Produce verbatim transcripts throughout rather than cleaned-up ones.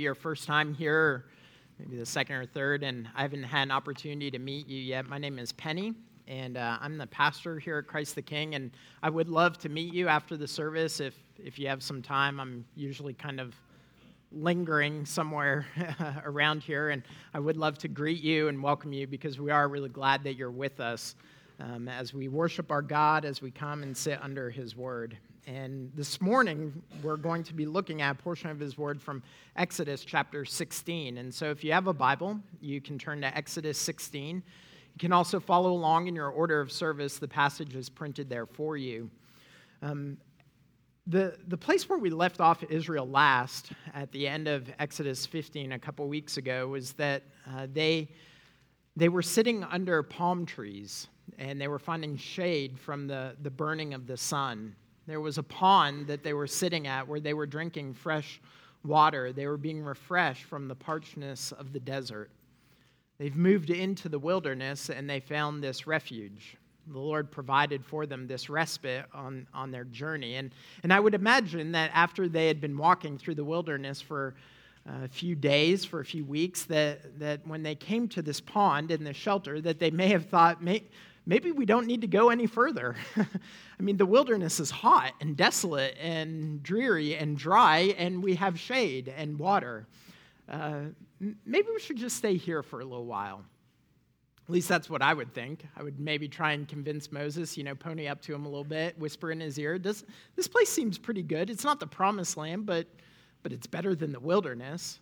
your first time here, or maybe the second or third, and I haven't had an opportunity to meet you yet. My name is Penny, and uh, I'm the pastor here at Christ the King, and I would love to meet you after the service if, if you have some time. I'm usually kind of lingering somewhere around here, and I would love to greet you and welcome you because we are really glad that you're with us um, as we worship our God, as we come and sit under His Word. And this morning, we're going to be looking at a portion of His Word from Exodus chapter sixteen. And so if you have a Bible, you can turn to Exodus sixteen. You can also follow along in your order of service. The passage is printed there for you. Um, the, the place where we left off Israel last, at the end of Exodus fifteen a couple weeks ago, was that uh, they, they were sitting under palm trees, and they were finding shade from the, the burning of the sun. There was a pond that they were sitting at where they were drinking fresh water. They were being refreshed from the parchness of the desert. They've moved into the wilderness, and they found this refuge. The Lord provided for them this respite on, on their journey. And, and I would imagine that after they had been walking through the wilderness for a few days, for a few weeks, that, that when they came to this pond in the shelter, that they may have thought, may, maybe we don't need to go any further. I mean, the wilderness is hot and desolate and dreary and dry, and we have shade and water. Uh, maybe we should just stay here for a little while. At least that's what I would think. I would maybe try and convince Moses, you know, pony up to him a little bit, whisper in his ear, Does, this place seems pretty good. It's not the promised land, but, but it's better than the wilderness.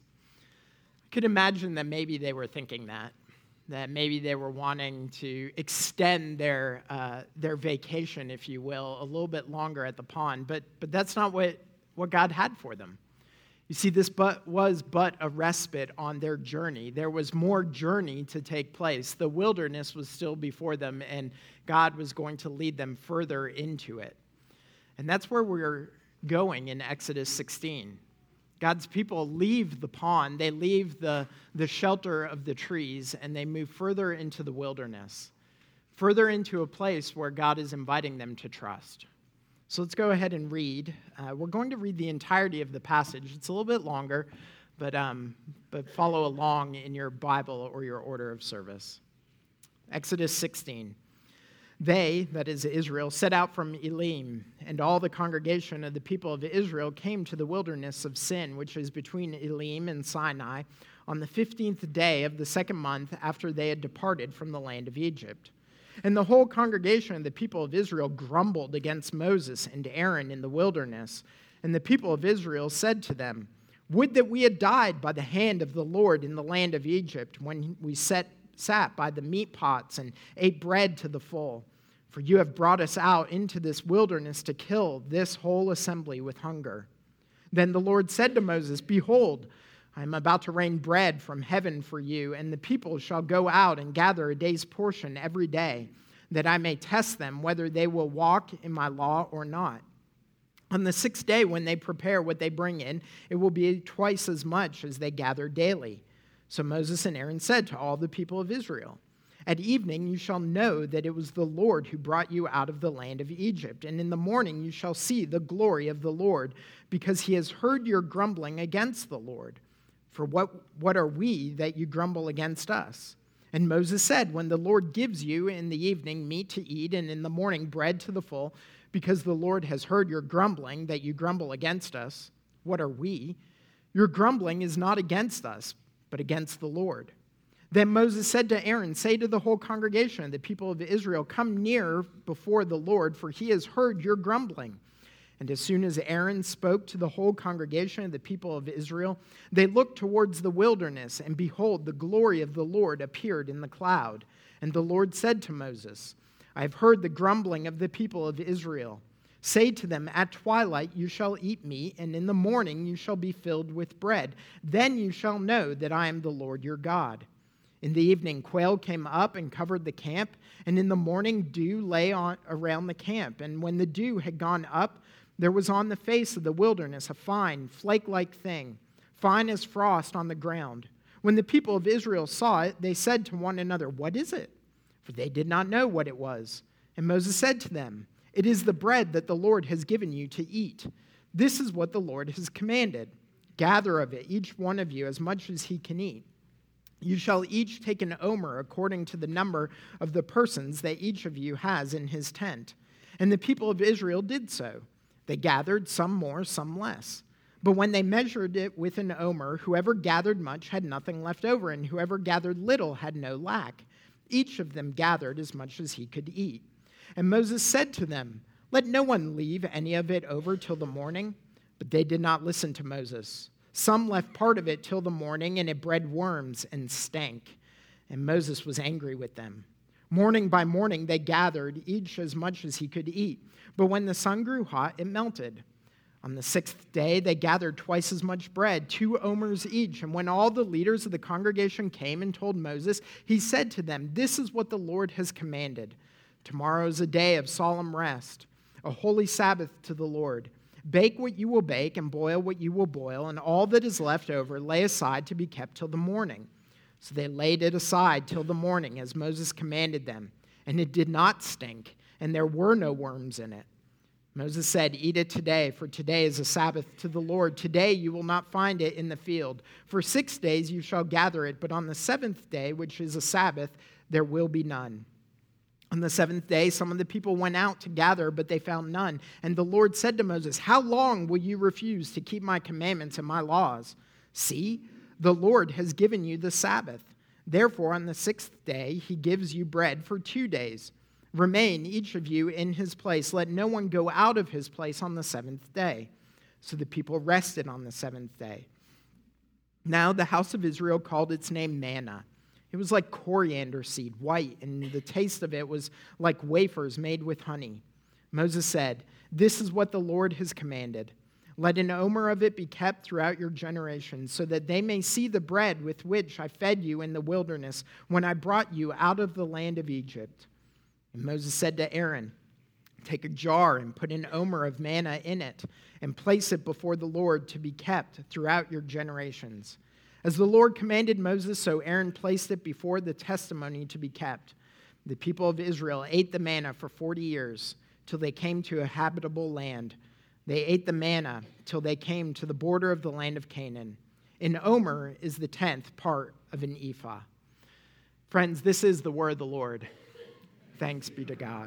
I could imagine that maybe they were thinking that. that maybe they were wanting to extend their uh, their vacation, if you will, a little bit longer at the pond. But but that's not what, what God had for them. You see, this but was but a respite on their journey. There was more journey to take place. The wilderness was still before them, and God was going to lead them further into it. And that's where we're going in Exodus sixteen. God's people leave the pond, they leave the, the shelter of the trees, and they move further into the wilderness, further into a place where God is inviting them to trust. So let's go ahead and read. Uh, we're going to read the entirety of the passage. It's a little bit longer, but, um, but follow along in your Bible or your order of service. Exodus sixteen. They, that is Israel, set out from Elim, and all the congregation of the people of Israel came to the wilderness of Sin, which is between Elim and Sinai, on the fifteenth day of the second month after they had departed from the land of Egypt. And the whole congregation of the people of Israel grumbled against Moses and Aaron in the wilderness. And the people of Israel said to them, Would that we had died by the hand of the Lord in the land of Egypt, when we set sat by the meat pots and ate bread to the full. For you have brought us out into this wilderness to kill this whole assembly with hunger. Then the Lord said to Moses, Behold, I am about to rain bread from heaven for you, and the people shall go out and gather a day's portion every day, that I may test them whether they will walk in my law or not. On the sixth day, when they prepare what they bring in, it will be twice as much as they gather daily. So Moses and Aaron said to all the people of Israel, At evening you shall know that it was the Lord who brought you out of the land of Egypt, and in the morning you shall see the glory of the Lord, because he has heard your grumbling against the Lord. For what, what are we that you grumble against us? And Moses said, When the Lord gives you in the evening meat to eat, and in the morning bread to the full, because the Lord has heard your grumbling, that you grumble against us, what are we? Your grumbling is not against us, but against the Lord. Then Moses said to Aaron, Say to the whole congregation, the people of Israel, Come near before the Lord, for he has heard your grumbling. And as soon as Aaron spoke to the whole congregation of the people of Israel, they looked towards the wilderness, and behold, the glory of the Lord appeared in the cloud. And the Lord said to Moses, I have heard the grumbling of the people of Israel. Say to them, At twilight you shall eat meat, and in the morning you shall be filled with bread. Then you shall know that I am the Lord your God. In the evening quail came up and covered the camp, and in the morning dew lay on around the camp. And when the dew had gone up, there was on the face of the wilderness a fine, flake-like thing, fine as frost on the ground. When the people of Israel saw it, they said to one another, What is it? For they did not know what it was. And Moses said to them, It is the bread that the Lord has given you to eat. This is what the Lord has commanded. Gather of it, each one of you, as much as he can eat. You shall each take an omer according to the number of the persons that each of you has in his tent. And the people of Israel did so. They gathered, some more, some less. But when they measured it with an omer, whoever gathered much had nothing left over, and whoever gathered little had no lack. Each of them gathered as much as he could eat. And Moses said to them, "Let no one leave any of it over till the morning." But they did not listen to Moses. Some left part of it till the morning, and it bred worms and stank. And Moses was angry with them. Morning by morning they gathered, each as much as he could eat. But when the sun grew hot, it melted. On the sixth day they gathered twice as much bread, two omers each. And when all the leaders of the congregation came and told Moses, he said to them, "This is what the Lord has commanded. Tomorrow is a day of solemn rest, a holy Sabbath to the Lord. Bake what you will bake and boil what you will boil, and all that is left over lay aside to be kept till the morning." So they laid it aside till the morning, as Moses commanded them. And it did not stink, and there were no worms in it. Moses said, "Eat it today, for today is a Sabbath to the Lord. Today you will not find it in the field. For six days you shall gather it, but on the seventh day, which is a Sabbath, there will be none." On the seventh day, some of the people went out to gather, but they found none. And the Lord said to Moses, "How long will you refuse to keep my commandments and my laws? See, the Lord has given you the Sabbath. Therefore, on the sixth day, he gives you bread for two days. Remain, each of you, in his place. Let no one go out of his place on the seventh day." So the people rested on the seventh day. Now the house of Israel called its name manna. It was like coriander seed, white, and the taste of it was like wafers made with honey. Moses said, "This is what the Lord has commanded. Let an omer of it be kept throughout your generations, so that they may see the bread with which I fed you in the wilderness when I brought you out of the land of Egypt." And Moses said to Aaron, "Take a jar and put an omer of manna in it, and place it before the Lord to be kept throughout your generations." As the Lord commanded Moses, so Aaron placed it before the testimony to be kept. The people of Israel ate the manna for forty years, till they came to a habitable land. They ate the manna till they came to the border of the land of Canaan. An omer is the tenth part of an ephah. Friends, this is the word of the Lord. Thanks be to God.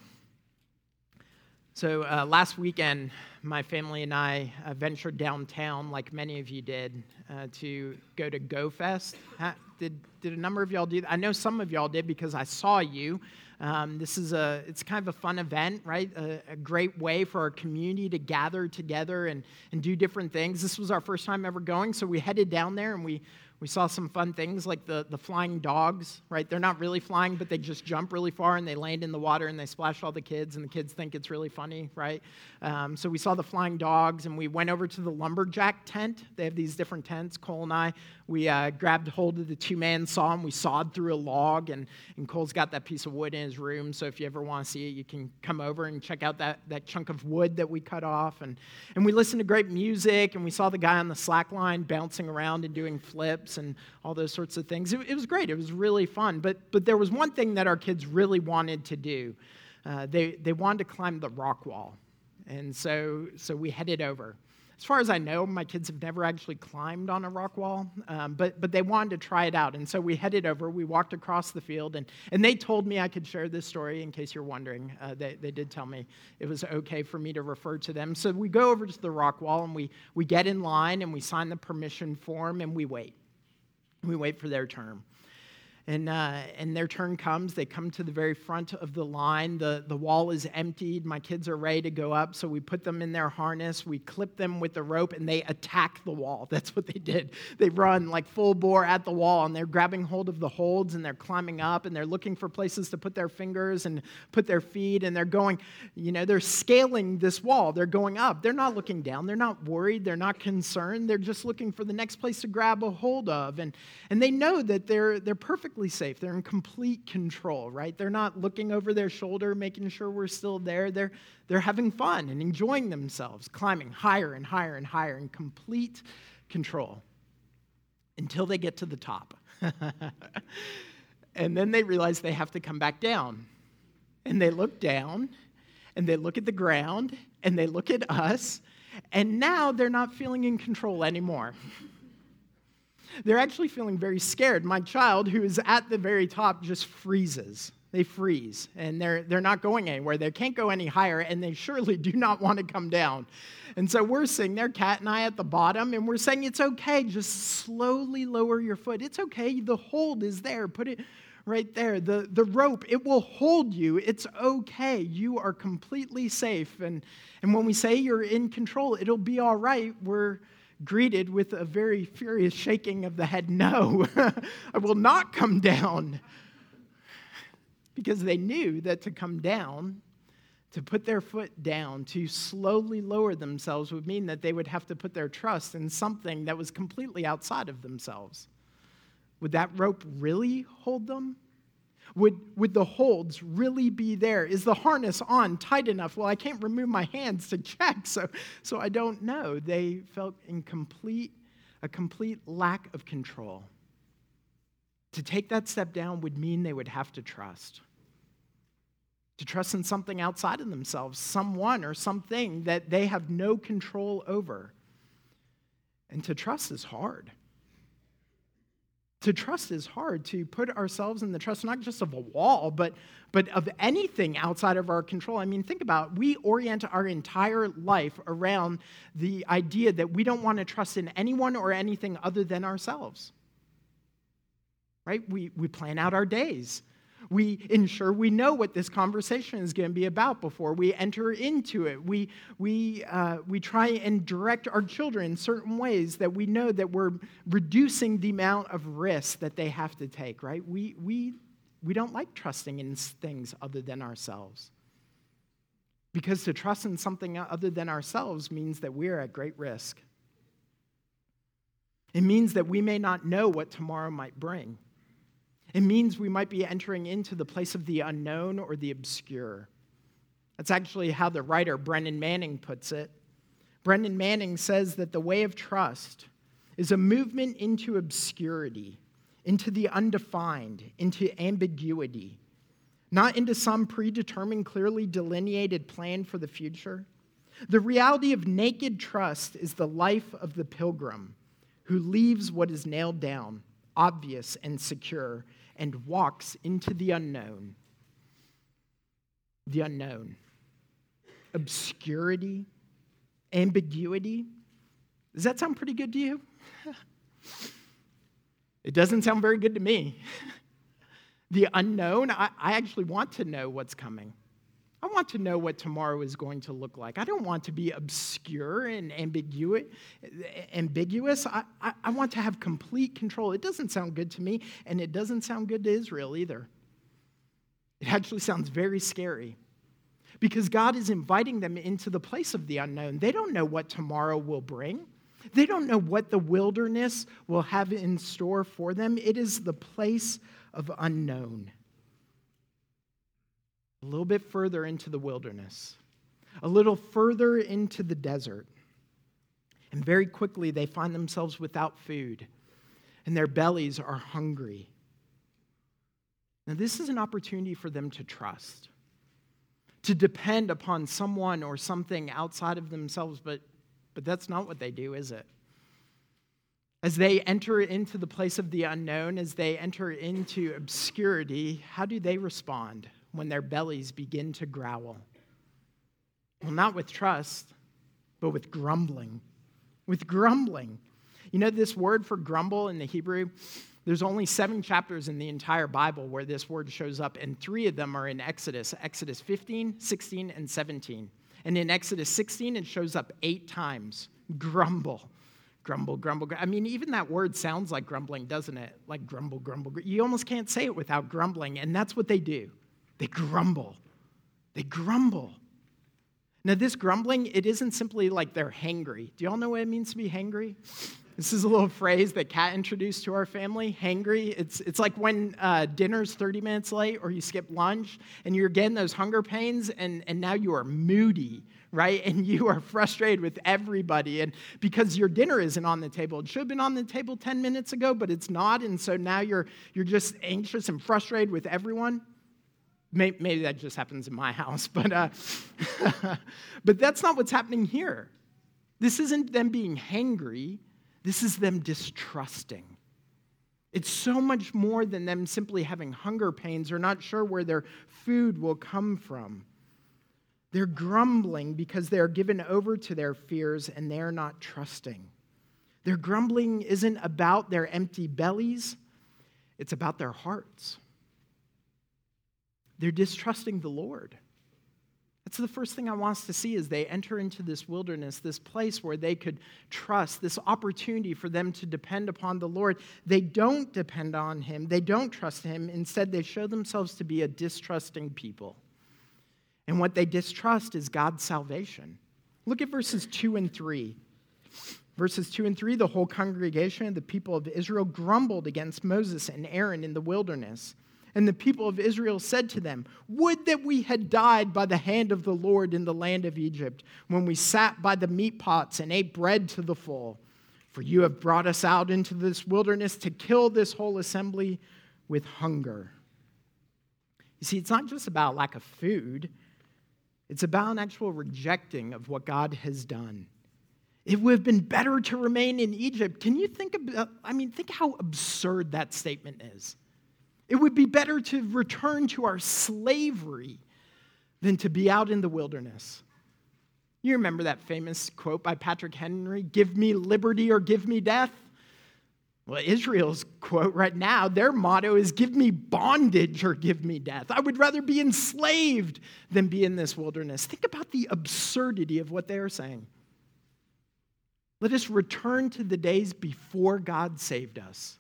So uh, last weekend, my family and I uh, ventured downtown, like many of you did, uh, to go to GoFest. Ha- did did a number of y'all do that? I know some of y'all did because I saw you. Um, this is a it's kind of a fun event, right? A, a great way for our community to gather together and and do different things. This was our first time ever going, so we headed down there and we. We saw some fun things like the, the flying dogs, right? They're not really flying, but they just jump really far and they land in the water and they splash all the kids, and the kids think it's really funny, right? Um, so we saw the flying dogs, and we went over to the lumberjack tent. They have these different tents. Cole and I, we uh, grabbed hold of the two-man saw, and we sawed through a log, and, and Cole's got that piece of wood in his room, so if you ever want to see it, you can come over and check out that, that chunk of wood that we cut off. And, and we listened to great music, and we saw the guy on the slack line bouncing around and doing flips and all those sorts of things. It, it was great. It was really fun. But but there was one thing that our kids really wanted to do. Uh, they they wanted to climb the rock wall, and so so we headed over. As far as I know, my kids have never actually climbed on a rock wall, um, but but they wanted to try it out, and so we headed over. We walked across the field, and, and they told me I could share this story in case you're wondering. Uh, they they did tell me it was okay for me to refer to them. So we go over to the rock wall, and we we get in line, and we sign the permission form, and we wait. We wait for their turn. And uh, and their turn comes. They come to the very front of the line. The, the wall is emptied. My kids are ready to go up, so we put them in their harness. We clip them with the rope, and they attack the wall. That's what they did. They run like full bore at the wall, and they're grabbing hold of the holds, and they're climbing up, and they're looking for places to put their fingers and put their feet, and they're going, you know, they're scaling this wall. They're going up. They're not looking down. They're not worried. They're not concerned. They're just looking for the next place to grab a hold of, and and they know that they're they're perfectly safe. They're in complete control, right? They're not looking over their shoulder, making sure we're still there. They're, they're having fun and enjoying themselves, climbing higher and higher and higher in complete control until they get to the top. And then they realize they have to come back down. And they look down, and they look at the ground, and they look at us, And now they're not feeling in control anymore. They're actually feeling very scared. My child, who is at the very top, just freezes. They freeze, and they're, they're not going anywhere. They can't go any higher, and they surely do not want to come down. And so we're sitting there, Kat and I, at the bottom, and we're saying, it's okay. Just slowly lower your foot. It's okay. The hold is there. Put it right there. The, the rope, it will hold you. It's okay. You are completely safe. And, and when we say you're in control, it'll be all right. We're greeted with a very furious shaking of the head. No, I will not come down. Because they knew that to come down, to put their foot down, to slowly lower themselves would mean that they would have to put their trust in something that was completely outside of themselves. Would that rope really hold them? Would, would the holds really be there? Is the harness on tight enough? Well, I can't remove my hands to check, so, so I don't know. They felt in complete, a complete lack of control. To take that step down would mean they would have to trust. To trust in something outside of themselves, someone or something that they have no control over. And to trust is hard. To trust is hard, to put ourselves in the trust, not just of a wall, but, but of anything outside of our control. I mean, think about it. We orient our entire life around the idea that we don't want to trust in anyone or anything other than ourselves. Right? We, we plan out our days. We ensure we know what this conversation is going to be about before we enter into it. We, we, uh, we try and direct our children in certain ways that we know that we're reducing the amount of risk that they have to take, right? We, we, we don't like trusting in things other than ourselves. Because to trust in something other than ourselves means that we're at great risk. It means that we may not know what tomorrow might bring. It means we might be entering into the place of the unknown or the obscure. That's actually how the writer Brennan Manning puts it. Brennan Manning says that the way of trust is a movement into obscurity, into the undefined, into ambiguity, not into some predetermined, clearly delineated plan for the future. The reality of naked trust is the life of the pilgrim who leaves what is nailed down, obvious and secure, and walks into the unknown. The unknown. Obscurity, ambiguity. Does that sound pretty good to you? It doesn't sound very good to me. The unknown, I, I actually want to know what's coming. I want to know what tomorrow is going to look like. I don't want to be obscure and ambiguous. ambiguous. I, I, I want to have complete control. It doesn't sound good to me, and it doesn't sound good to Israel either. It actually sounds very scary because God is inviting them into the place of the unknown. They don't know what tomorrow will bring. They don't know what the wilderness will have in store for them. It is the place of unknown. A little bit further into the wilderness, a little further into the desert. And very quickly they find themselves without food, and their bellies are hungry. Now, this is an opportunity for them to trust, to depend upon someone or something outside of themselves, but, but that's not what they do, is it? As they enter into the place of the unknown, as they enter into obscurity, how do they respond when their bellies begin to growl? Well, not with trust, but with grumbling. With grumbling. You know this word for grumble in the Hebrew? There's only seven chapters in the entire Bible where this word shows up, and three of them are in Exodus. Exodus fifteen, sixteen, and seventeen. And in Exodus sixteen, it shows up eight times. Grumble. Grumble, grumble. I mean, even that word sounds like grumbling, doesn't it? Like grumble, grumble. You almost can't say it without grumbling, and that's what they do. They grumble. They grumble. Now, this grumbling, it isn't simply like they're hangry. Do y'all know what it means to be hangry? This is a little phrase that Kat introduced to our family, hangry. It's, it's like when uh, dinner's thirty minutes late or you skip lunch and you're getting those hunger pains and, and now you are moody, right? And you are frustrated with everybody. And because your dinner isn't on the table, it should have been on the table ten minutes ago, but it's not. And so now you're, you're just anxious and frustrated with everyone. Maybe that just happens in my house, but uh, but that's not what's happening here. This isn't them being hangry. This is them distrusting. It's so much more than them simply having hunger pains or not sure where their food will come from. They're grumbling because they are given over to their fears and they are not trusting. Their grumbling isn't about their empty bellies. It's about their hearts. They're distrusting the Lord. That's the first thing I want us to see as they enter into this wilderness, this place where they could trust, this opportunity for them to depend upon the Lord. They don't depend on him. They don't trust him. Instead, they show themselves to be a distrusting people. And what they distrust is God's salvation. Look at verses two and three. Verses two and three, the whole congregation of the people of Israel grumbled against Moses and Aaron in the wilderness. And the people of Israel said to them, "Would that we had died by the hand of the Lord in the land of Egypt, when we sat by the meat pots and ate bread to the full. For you have brought us out into this wilderness to kill this whole assembly with hunger." You see, it's not just about lack of food. It's about an actual rejecting of what God has done. It would have been better to remain in Egypt. Can you think about, I mean, think how absurd that statement is. It would be better to return to our slavery than to be out in the wilderness. You remember that famous quote by Patrick Henry, "Give me liberty or give me death"? Well, Israel's quote right now, their motto is, "Give me bondage or give me death." I would rather be enslaved than be in this wilderness. Think about the absurdity of what they are saying. Let us return to the days before God saved us.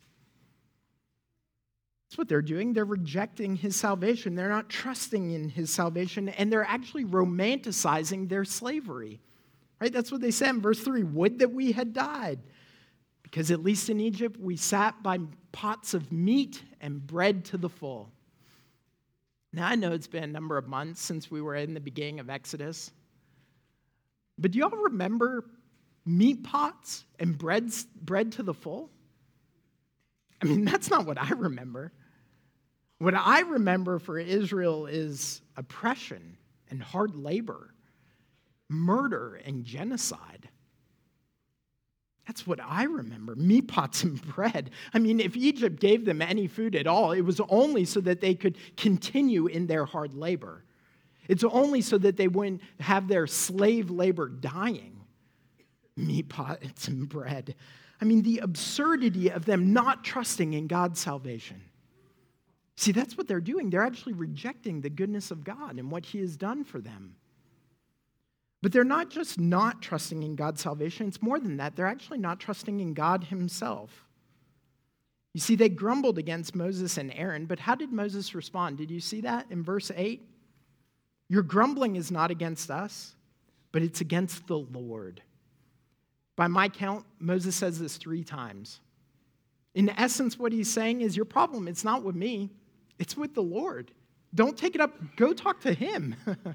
That's what they're doing. They're rejecting his salvation. They're not trusting in his salvation, and they're actually romanticizing their slavery. Right? That's what they said in verse three. "Would that we had died, because at least in Egypt we sat by pots of meat and bread to the full." Now, I know it's been a number of months since we were in the beginning of Exodus, but do y'all remember meat pots and bread, bread to the full? I mean, that's not what I remember. What I remember for Israel is oppression and hard labor, murder and genocide. That's what I remember, meat pots and bread. I mean, if Egypt gave them any food at all, it was only so that they could continue in their hard labor. It's only so that they wouldn't have their slave labor dying. Meat pots and bread. I mean, the absurdity of them not trusting in God's salvation. See, that's what they're doing. They're actually rejecting the goodness of God and what he has done for them. But they're not just not trusting in God's salvation. It's more than that. They're actually not trusting in God himself. You see, they grumbled against Moses and Aaron, but how did Moses respond? Did you see that in verse eight? "Your grumbling is not against us, but it's against the Lord." By my count, Moses says this three times. In essence, what he's saying is, your problem, it's not with me. It's with the Lord. Don't take it up. Go talk to him.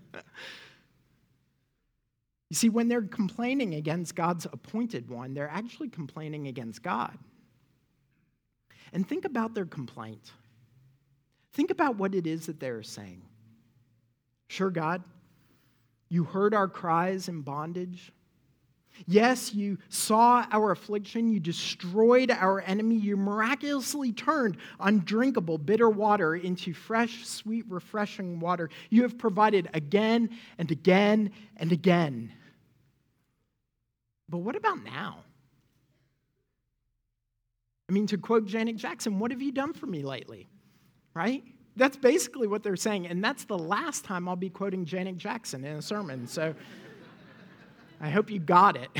You see, when they're complaining against God's appointed one, they're actually complaining against God. And think about their complaint. Think about what it is that they're saying. "Sure, God, you heard our cries in bondage. Yes, you saw our affliction. You destroyed our enemy. You miraculously turned undrinkable, bitter water into fresh, sweet, refreshing water. You have provided again and again and again." But what about now? I mean, to quote Janet Jackson, "What have you done for me lately?" Right? That's basically what they're saying. And that's the last time I'll be quoting Janet Jackson in a sermon. So I hope you got it.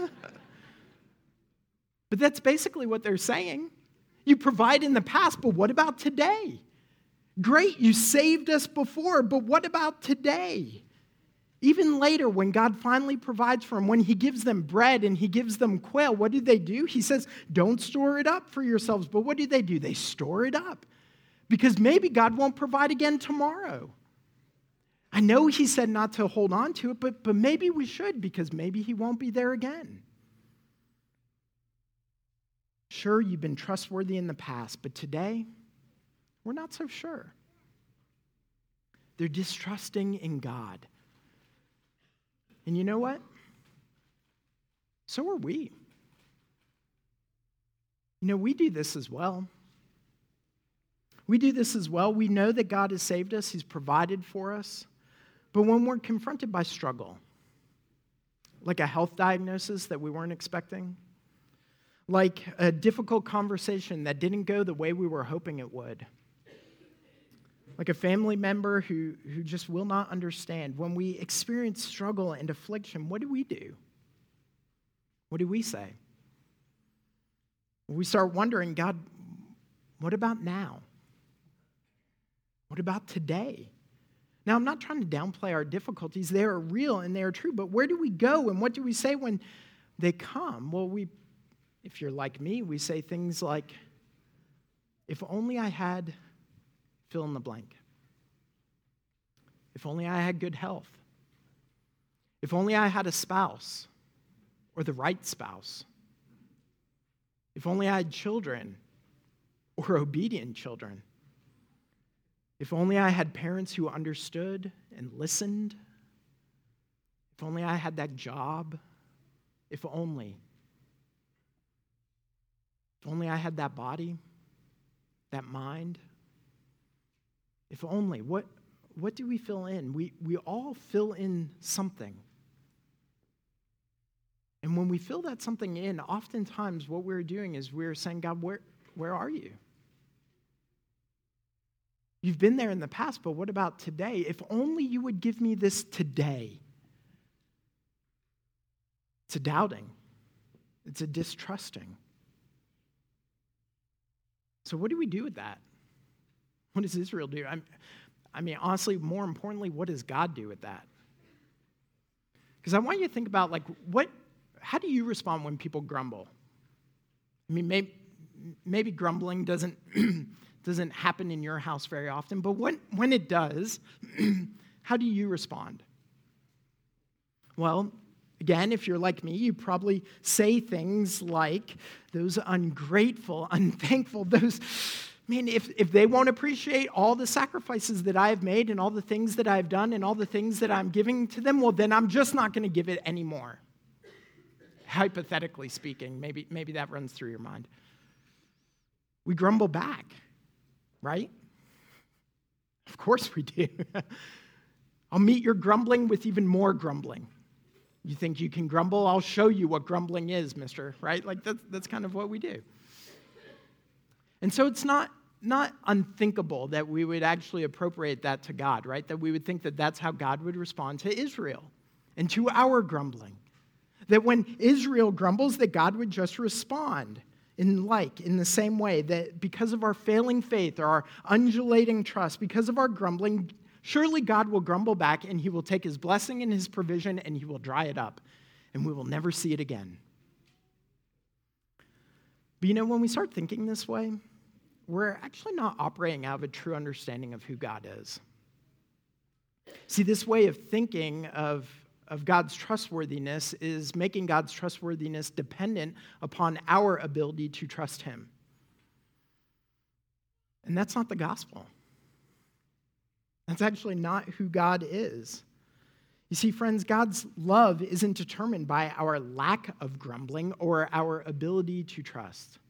But that's basically what they're saying. You provide in the past, but what about today? Great, you saved us before, but what about today? Even later, when God finally provides for them, when he gives them bread and he gives them quail, what do they do? He says, "Don't store it up for yourselves." But what do they do? They store it up because maybe God won't provide again tomorrow. I know he said not to hold on to it, but, but maybe we should, because maybe he won't be there again. Sure, you've been trustworthy in the past, but today, we're not so sure. They're distrusting in God. And you know what? So are we. You know, we do this as well. We do this as well. We know that God has saved us. He's provided for us. But when we're confronted by struggle, like a health diagnosis that we weren't expecting, like a difficult conversation that didn't go the way we were hoping it would, like a family member who, who just will not understand, when we experience struggle and affliction, what do we do? What do we say? We start wondering, God, what about now? What about today? Now, I'm not trying to downplay our difficulties. They are real and they are true, but where do we go and what do we say when they come? Well, we, if you're like me, we say things like, if only I had fill in the blank. If only I had good health. If only I had a spouse or the right spouse. If only I had children or obedient children. If only I had parents who understood and listened. If only I had that job. If only. If only I had that body, that mind. If only. What, what do we fill in? We, we all fill in something. And when we fill that something in, oftentimes what we're doing is we're saying, God, where, where are you? You've been there in the past, but what about today? If only you would give me this today. It's a doubting. It's a distrusting. So what do we do with that? What does Israel do? I'm, I mean, honestly, more importantly, what does God do with that? Because I want you to think about, like, what, how do you respond when people grumble? I mean, maybe, maybe grumbling doesn't... doesn't happen in your house very often, but when, when it does, how do you respond? Well, again, if you're like me, you probably say things like, those ungrateful, unthankful, those, man, if, if they won't appreciate all the sacrifices that I've made and all the things that I've done and all the things that I'm giving to them, well, then I'm just not going to give it anymore. Hypothetically speaking, maybe, maybe that runs through your mind. We grumble back. Right? Of course we do. I'll meet your grumbling with even more grumbling. You think you can grumble? I'll show you what grumbling is, mister. Right? Like that's, that's kind of what we do. And so it's not, not unthinkable that we would actually appropriate that to God, right? That we would think that that's how God would respond to Israel and to our grumbling. That when Israel grumbles, that God would just respond. In like, in the same way, that because of our failing faith or our undulating trust, because of our grumbling, surely God will grumble back and he will take his blessing and his provision and he will dry it up and we will never see it again. But you know, when we start thinking this way, we're actually not operating out of a true understanding of who God is. See, this way of thinking of of God's trustworthiness is making God's trustworthiness dependent upon our ability to trust him. And that's not the gospel. That's actually not who God is. You see, friends, God's love isn't determined by our lack of grumbling or our ability to trust.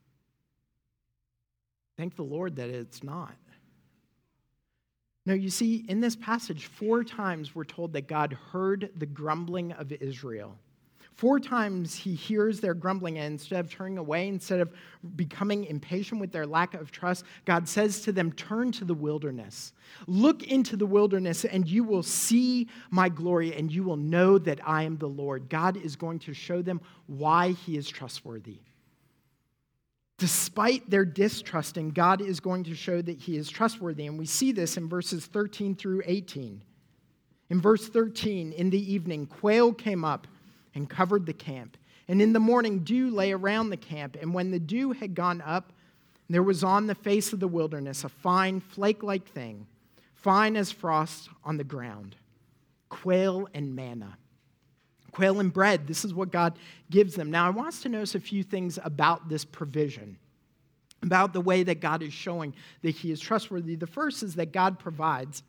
Thank the Lord that it's not. No, you see, in this passage, four times we're told that God heard the grumbling of Israel. Four times he hears their grumbling, and instead of turning away, instead of becoming impatient with their lack of trust, God says to them, turn to the wilderness. Look into the wilderness, and you will see my glory, and you will know that I am the Lord. God is going to show them why he is trustworthy. Despite their distrusting, God is going to show that he is trustworthy. And we see this in verses thirteen through eighteen. In verse thirteen, in the evening, quail came up and covered the camp. And in the morning, dew lay around the camp. And when the dew had gone up, there was on the face of the wilderness a fine flake-like thing, fine as frost on the ground, quail and manna. Quail and bread, this is what God gives them. Now, I want us to notice a few things about this provision, about the way that God is showing that he is trustworthy. The first is that God provides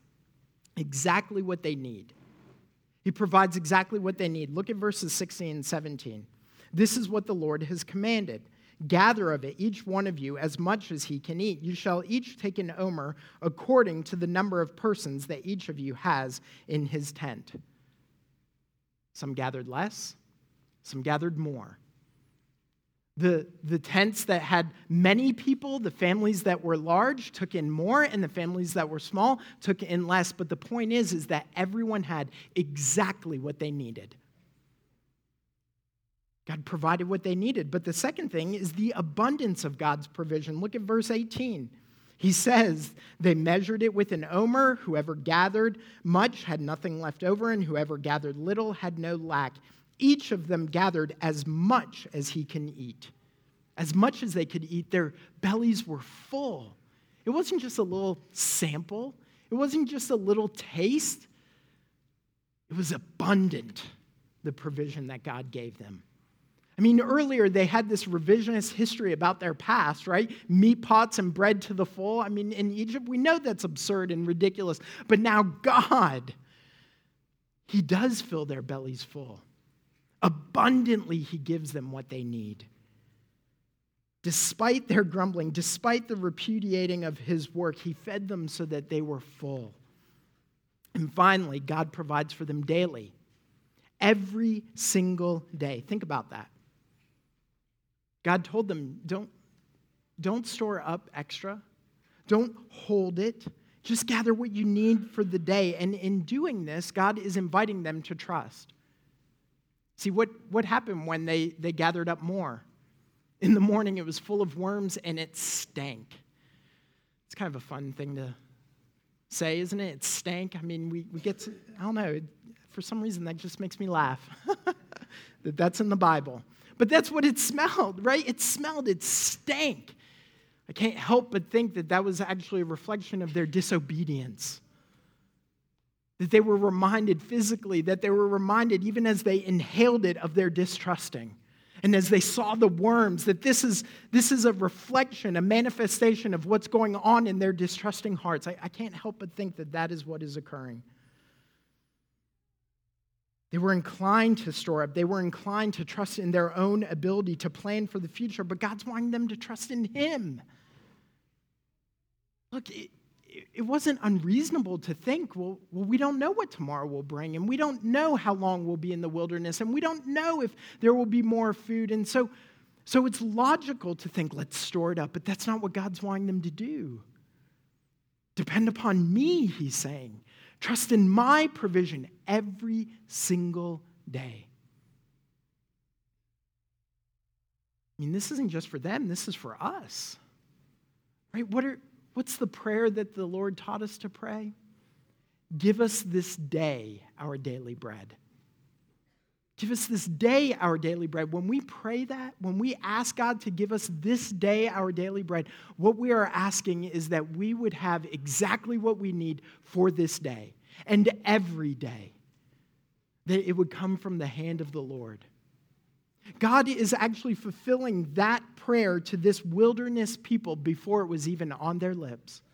exactly what they need. He provides exactly what they need. Look at verses sixteen and seventeen. This is what the Lord has commanded. Gather of it, each one of you, as much as he can eat. You shall each take an omer according to the number of persons that each of you has in his tent. Some gathered less, some gathered more. The, the tents that had many people, the families that were large, took in more, and the families that were small took in less. But the point is, is that everyone had exactly what they needed. God provided what they needed. But the second thing is the abundance of God's provision. Look at verse eighteen. He says, they measured it with an omer. Whoever gathered much had nothing left over, and whoever gathered little had no lack. Each of them gathered as much as he can eat. As much as they could eat, their bellies were full. It wasn't just a little sample. It wasn't just a little taste. It was abundant, the provision that God gave them. I mean, earlier they had this revisionist history about their past, right? Meat pots and bread to the full. I mean, in Egypt, we know that's absurd and ridiculous. But now God, he does fill their bellies full. Abundantly, he gives them what they need. Despite their grumbling, despite the repudiating of his work, he fed them so that they were full. And finally, God provides for them daily. Every single day. Think about that. God told them, don't, don't store up extra. Don't hold it. Just gather what you need for the day. And in doing this, God is inviting them to trust. See, what, what happened when they, they gathered up more? In the morning, it was full of worms and it stank. It's kind of a fun thing to say, isn't it? It stank. I mean, we, we get to, I don't know, it, for some reason, that just makes me laugh. that That's in the Bible. But that's what it smelled, right? It smelled, it stank. I can't help but think that that was actually a reflection of their disobedience. That they were reminded physically, that they were reminded even as they inhaled it of their distrusting. And as they saw the worms, that this is, this is a reflection, a manifestation of what's going on in their distrusting hearts. I, I can't help but think that that is what is occurring. They were inclined to store up. They were inclined to trust in their own ability to plan for the future, but God's wanting them to trust in him. Look, it, it wasn't unreasonable to think, well, well, we don't know what tomorrow will bring, and we don't know how long we'll be in the wilderness, and we don't know if there will be more food. And so, so it's logical to think, let's store it up, but that's not what God's wanting them to do. Depend upon me, he's saying. Trust in my provision every single day. I mean, this isn't just for them, this is for us. Right? What are what's the prayer that the Lord taught us to pray? Give us this day our daily bread. Give us this day our daily bread. When we pray that, when we ask God to give us this day our daily bread, what we are asking is that we would have exactly what we need for this day and every day, that it would come from the hand of the Lord. God is actually fulfilling that prayer to this wilderness people before it was even on their lips.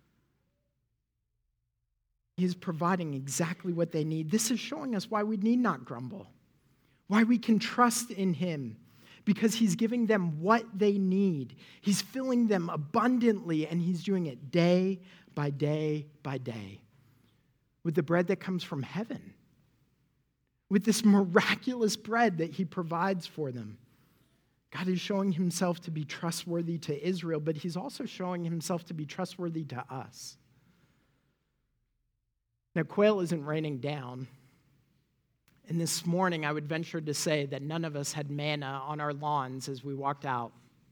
He is providing exactly what they need. This is showing us why we need not grumble, why we can trust in him, because he's giving them what they need. He's filling them abundantly, and he's doing it day by day by day with the bread that comes from heaven, with this miraculous bread that he provides for them. God is showing himself to be trustworthy to Israel, but he's also showing himself to be trustworthy to us. Now, quail isn't raining down. And this morning, I would venture to say that none of us had manna on our lawns as we walked out.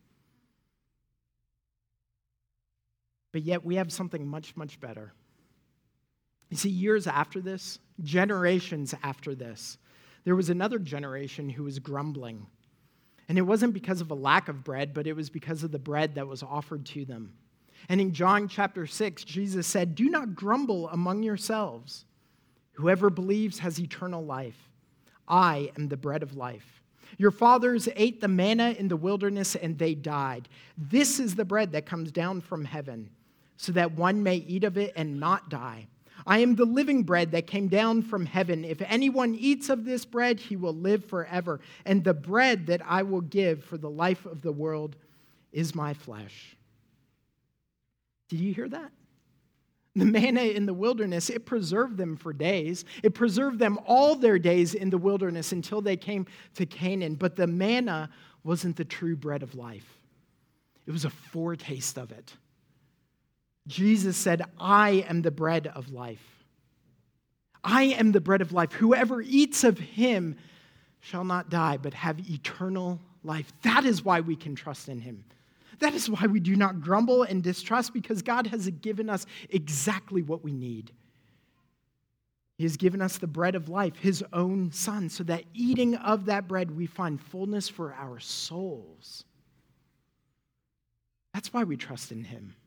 But yet, we have something much, much better. You see, years after this, generations after this, there was another generation who was grumbling. And it wasn't because of a lack of bread, but it was because of the bread that was offered to them. And in John chapter six, Jesus said, "Do not grumble among yourselves. Whoever believes has eternal life. I am the bread of life. Your fathers ate the manna in the wilderness and they died. This is the bread that comes down from heaven, so that one may eat of it and not die. I am the living bread that came down from heaven. If anyone eats of this bread, he will live forever. And the bread that I will give for the life of the world is my flesh. Did you hear that? The manna in the wilderness, it preserved them for days. It preserved them all their days in the wilderness until they came to Canaan. But the manna wasn't the true bread of life. It was a foretaste of it. Jesus said, I am the bread of life. I am the bread of life. Whoever eats of him shall not die, but have eternal life. That is why we can trust in him. That is why we do not grumble and distrust, because God has given us exactly what we need. He has given us the bread of life, his own son, so that eating of that bread, we find fullness for our souls. That's why we trust in him.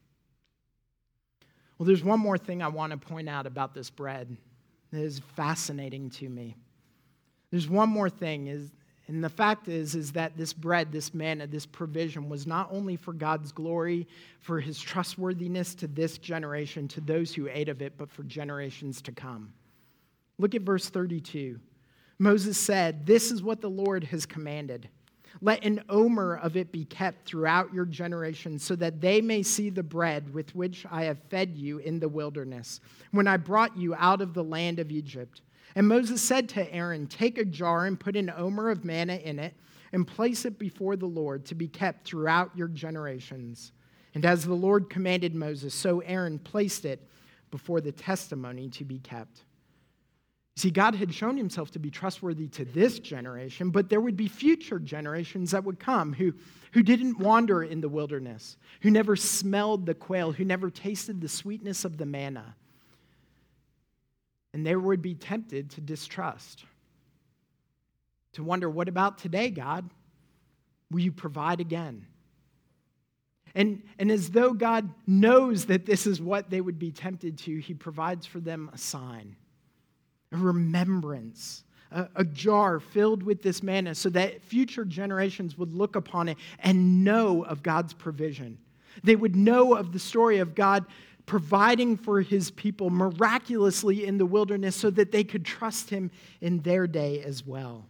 Well, there's one more thing I want to point out about this bread that is fascinating to me. There's one more thing, is, and the fact is, is that this bread, this manna, this provision was not only for God's glory, for his trustworthiness to this generation, to those who ate of it, but for generations to come. Look at verse thirty-two. Moses said, "This is what the Lord has commanded. Let an omer of it be kept throughout your generations, so that they may see the bread with which I have fed you in the wilderness, when I brought you out of the land of Egypt." And Moses said to Aaron, "Take a jar and put an omer of manna in it, and place it before the Lord to be kept throughout your generations." And as the Lord commanded Moses, so Aaron placed it before the testimony to be kept. See, God had shown himself to be trustworthy to this generation, but there would be future generations that would come who, who didn't wander in the wilderness, who never smelled the quail, who never tasted the sweetness of the manna. And they would be tempted to distrust, to wonder, what about today, God? Will you provide again? And, and as though God knows that this is what they would be tempted to, he provides for them a sign. A remembrance, a, a jar filled with this manna so that future generations would look upon it and know of God's provision. They would know of the story of God providing for his people miraculously in the wilderness so that they could trust him in their day as well.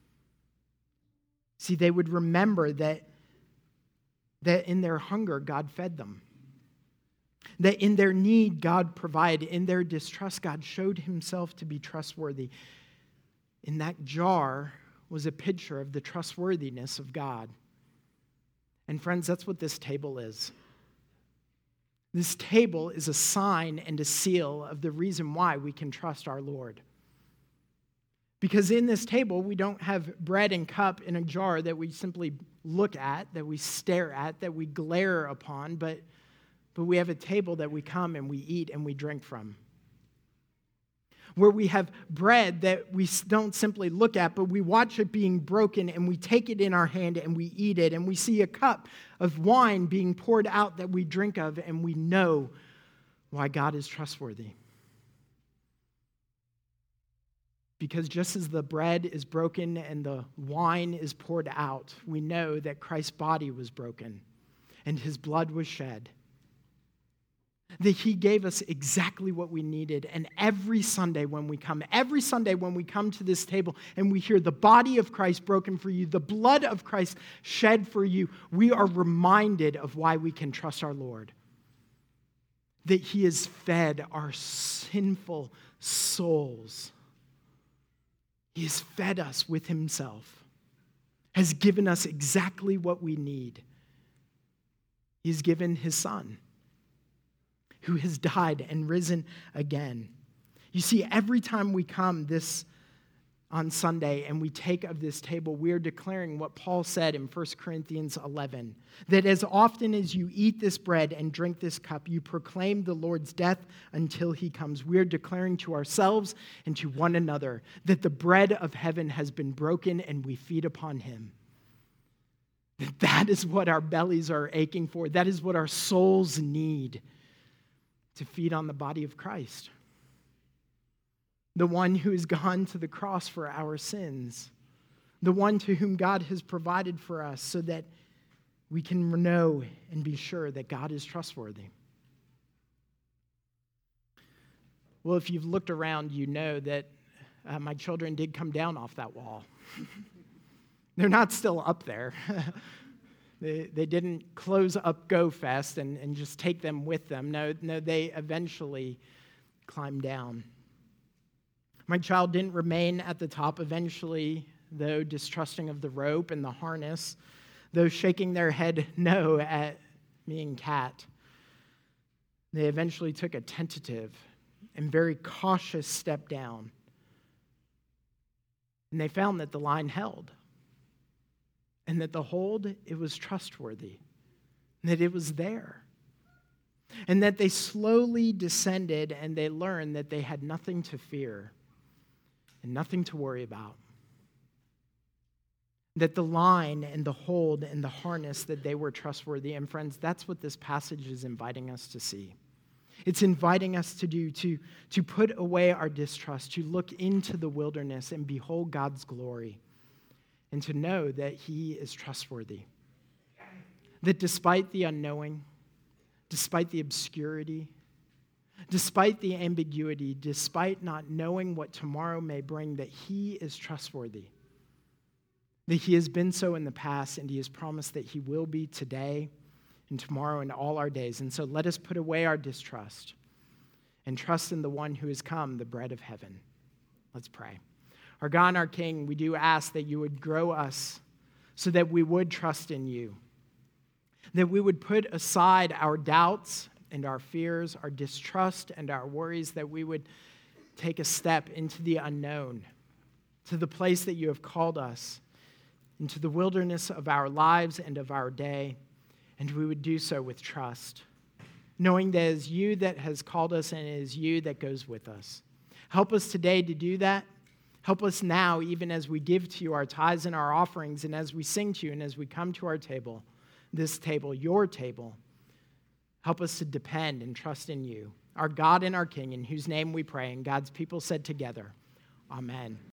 See, they would remember that, that in their hunger, God fed them. That in their need, God provided. In their distrust, God showed himself to be trustworthy. In that jar was a picture of the trustworthiness of God. And friends, that's what this table is. This table is a sign and a seal of the reason why we can trust our Lord. Because in this table, we don't have bread and cup in a jar that we simply look at, that we stare at, that we glare upon, but But we have a table that we come and we eat and we drink from. Where we have bread that we don't simply look at, but we watch it being broken and we take it in our hand and we eat it. And we see a cup of wine being poured out that we drink of, and we know why God is trustworthy. Because just as the bread is broken and the wine is poured out, we know that Christ's body was broken and his blood was shed. That he gave us exactly what we needed. And every Sunday when we come, every Sunday when we come to this table and we hear the body of Christ broken for you, the blood of Christ shed for you, we are reminded of why we can trust our Lord. That he has fed our sinful souls. He has fed us with himself, has given us exactly what we need. He's given his son, who has died and risen again. You see, every time we come this on Sunday and we take of this table, we are declaring what Paul said in First Corinthians eleven, that as often as you eat this bread and drink this cup, you proclaim the Lord's death until he comes. We are declaring to ourselves and to one another that the bread of heaven has been broken and we feed upon him. That is what our bellies are aching for. That is what our souls need. To feed on the body of Christ, the one who has gone to the cross for our sins, the one to whom God has provided for us so that we can know and be sure that God is trustworthy. Well, if you've looked around, you know that uh, my children did come down off that wall. They're not still up there. they, they didn't close up Go Fest and, and just take them with them. No, no, they eventually climbed down. My child didn't remain at the top. Eventually, though distrusting of the rope and the harness, though shaking their head no at me and Kat, they eventually took a tentative and very cautious step down. And they found that the line held, and that the hold, it was trustworthy, and that it was there. And that they slowly descended, and they learned that they had nothing to fear and nothing to worry about. That the line and the hold and the harness, that they were trustworthy. And friends, that's what this passage is inviting us to see. It's inviting us to do, to, to put away our distrust, to look into the wilderness and behold God's glory, and to know that he is trustworthy. That despite the unknowing, despite the obscurity, despite the ambiguity, despite not knowing what tomorrow may bring, that he is trustworthy. That he has been so in the past, and he has promised that he will be today and tomorrow and all our days. And so let us put away our distrust and trust in the one who has come, the bread of heaven. Let's pray. Our God and our King, we do ask that you would grow us so that we would trust in you, that we would put aside our doubts and our fears, our distrust and our worries, that we would take a step into the unknown, to the place that you have called us, into the wilderness of our lives and of our day, and we would do so with trust, knowing that it is you that has called us and it is you that goes with us. Help us today to do that. Help us now, even as we give to you our tithes and our offerings, and as we sing to you and as we come to our table, this table, your table. Help us to depend and trust in you, our God and our King, in whose name we pray. And God's people said together, Amen.